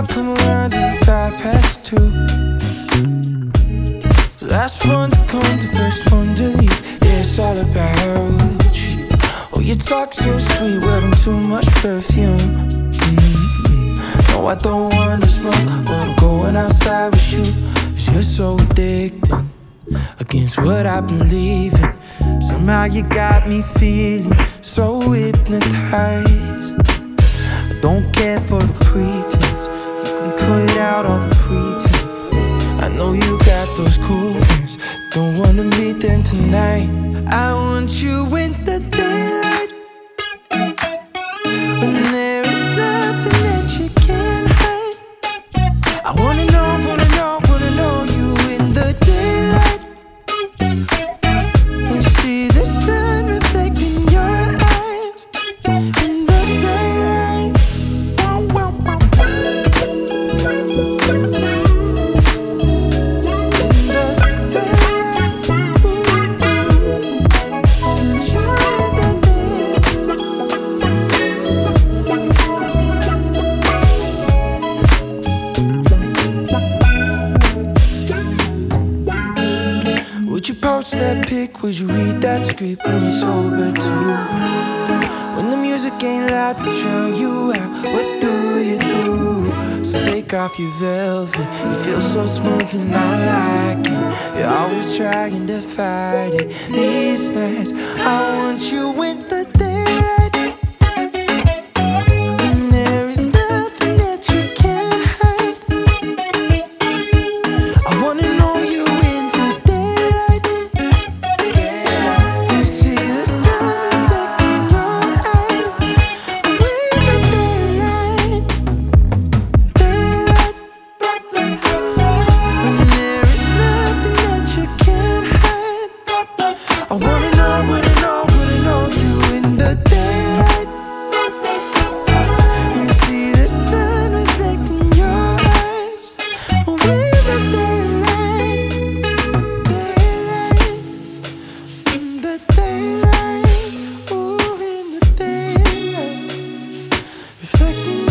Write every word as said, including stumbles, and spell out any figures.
I'll come around till five past two. The last one to come, the first one to leave. Yeah, it's all about you. Oh, you talk so sweet, wearing too much perfume. Mm-hmm. No, I don't wanna smoke, but I'm going outside with you. 'Cause you're so addicted, against what I believe in. Somehow you got me feeling so hypnotized. I don't care for the pretense, you can cut out all the pretense. I know you got those cool friends, don't wanna meet them tonight. I want you in the daylight, when there is nothing that you can't hide. I wanna know, wanna know, wanna know you in the daylight, and see the sun reflecting your eyes in the daylight. Would you post that pic? Would you read that script when you're sober too? When the music ain't loud to drown you out, what do you do? So take off your velvet, you feel so smooth and I like it. You're always trying to fight it. These nights, I want you in the daylight, when there is nothing that you can't hide. I wanna know you in the daylight, you see the sun reflecting your eyes. I'm in the daylight, daylight, when there is nothing that you can't hide. I wanna know, wanna know, wanna know you in the daylight, you see the sun reflecting your eyes. I'm in the daylight, daylight, in the daylight, ooh, in the daylight, reflecting